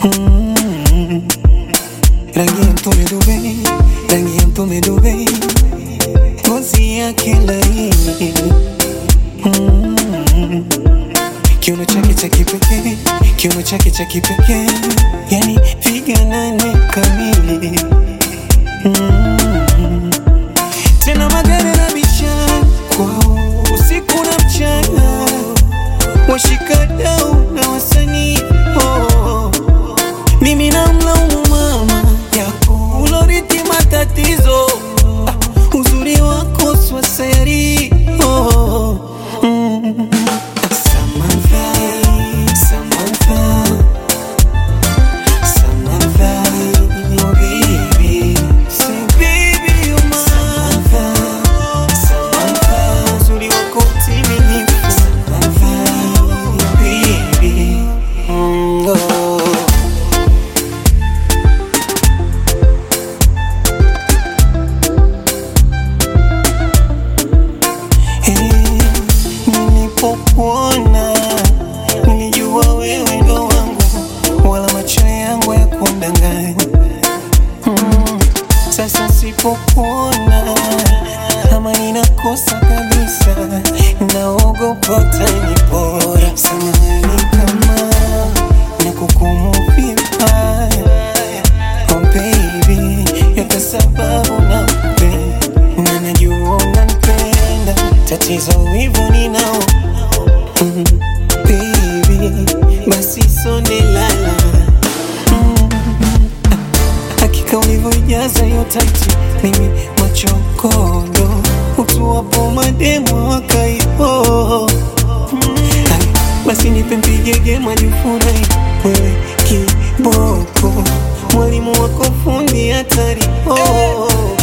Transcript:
Rangi ya mtume Dubai, rangi ya mtume Dubai, ngozi yake laini, kiuno chake cha kipekee, kiuno chake cha kipekee, yani figa 8 kamili. Tena magari na biashara kwao usiku na mchana, washikadau na wasanii. Mimi namlaumu mama yako uloriti matatizo, uzuri wako swaseri. Samantha, Samantha, Samantha, oh baby, say baby you're mine. Samantha, Samantha, uzuri wako timilifu. Samantha, oh baby, nilipokuona nilijua wewe ndo wangu, wala macho yangu ya kundanganya. Sasa sipokuona kama ninakosa kabisa, naogopa utanipora. Samahani kama nakukumu vibaya, oh baby, yote sababu nakupenda na najua unanipenda. Tatizo wivu ninao, baby, basi sonde lala. Hakika ulivyojaza hiyo taiti, mimi machokondo, utuwapo mademo wakaipo. Basi nipe mpigege majifurahi, wewe kiboko, mwalimu wako fundi hatari.